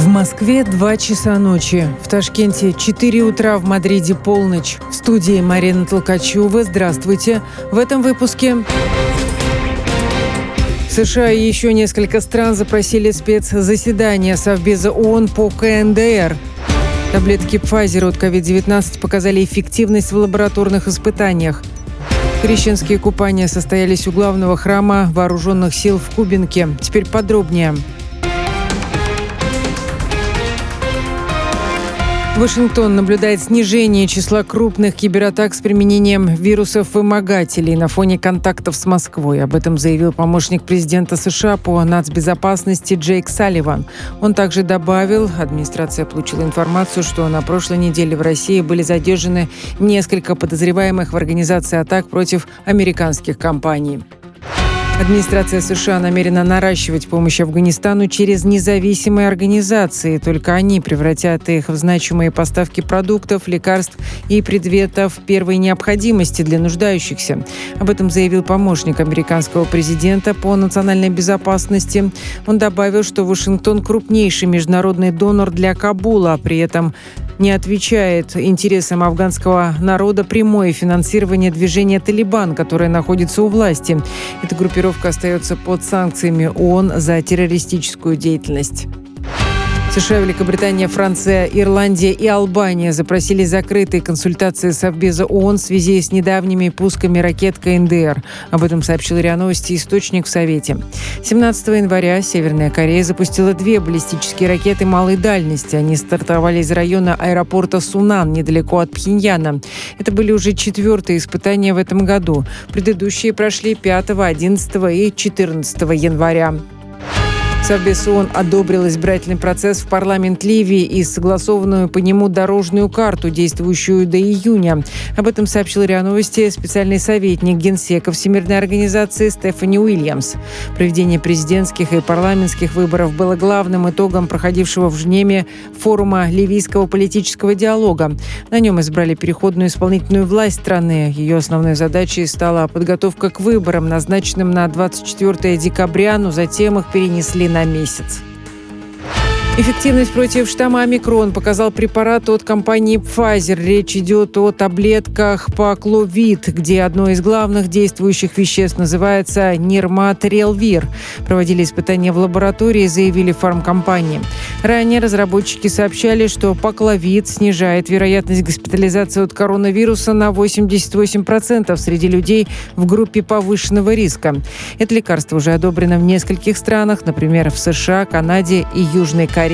В Москве 2 часа ночи, в Ташкенте 4 утра, в Мадриде полночь. В студии Марина Толкачева. Здравствуйте. В этом выпуске... США и еще несколько стран запросили спецзаседание Совбеза ООН по КНДР. Таблетки Pfizer от COVID-19 показали эффективность в лабораторных испытаниях. Крещенские купания состоялись у главного храма вооруженных сил в Кубинке. Теперь подробнее. Вашингтон наблюдает снижение числа крупных кибератак с применением вирусов-вымогателей на фоне контактов с Москвой. Об этом заявил помощник президента США по нацбезопасности Джейк Салливан. Он также добавил, администрация получила информацию, что на прошлой неделе в России были задержаны несколько подозреваемых в организации атак против американских компаний. Администрация США намерена наращивать помощь Афганистану через независимые организации. Только они превратят их в значимые поставки продуктов, лекарств и предметов первой необходимости для нуждающихся. Об этом заявил помощник американского президента по национальной безопасности. Он добавил, что Вашингтон крупнейший международный донор для Кабула, при этом не отвечает интересам афганского народа прямое финансирование движения «Талибан», которое находится у власти. Эта группировка остается под санкциями ООН за террористическую деятельность. США, Великобритания, Франция, Ирландия и Албания запросили закрытые консультации Совбеза ООН в связи с недавними пусками ракет КНДР. Об этом сообщил РИА Новости источник в Совете. 17 января Северная Корея запустила 2 баллистические ракеты малой дальности. Они стартовали из района аэропорта Сунан, недалеко от Пхеньяна. Это были уже 4-е испытания в этом году. Предыдущие прошли 5, 11 и 14 января. Совбез ООН одобрил избирательный процесс в парламент Ливии и согласованную по нему дорожную карту, действующую до июня. Об этом сообщил РИА Новости специальный советник Генсека Всемирной организации Стефани Уильямс. Проведение президентских и парламентских выборов было главным итогом проходившего в Женеве форума ливийского политического диалога. На нем избрали переходную исполнительную власть страны. Ее основной задачей стала подготовка к выборам, назначенным на 24 декабря, но затем их перенесли на месяц. Эффективность против штамма омикрон показал препарат от компании Pfizer. Речь идет о таблетках Paxlovid, где одно из главных действующих веществ называется нирматрелвир. Проводили испытания в лаборатории, заявили фармкомпании. Ранее разработчики сообщали, что Paxlovid снижает вероятность госпитализации от коронавируса на 88% среди людей в группе повышенного риска. Это лекарство уже одобрено в нескольких странах, например, в США, Канаде и Южной Корее.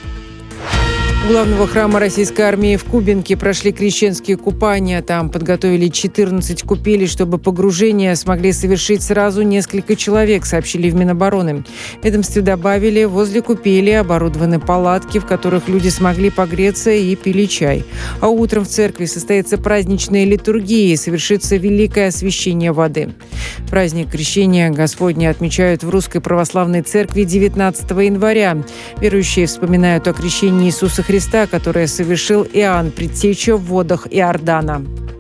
У главного храма российской армии в Кубинке прошли крещенские купания. Там подготовили 14 купелей, чтобы погружение смогли совершить сразу несколько человек, сообщили в Минобороны. В ведомстве добавили, возле купели оборудованы палатки, в которых люди смогли погреться и пили чай. А утром в церкви состоится праздничная литургия и совершится великое освящение воды. Праздник Крещения Господня отмечают в Русской Православной Церкви 19 января. Верующие вспоминают о крещении Иисуса Христа, которое совершил Иоанн Предтеча в водах Иордана.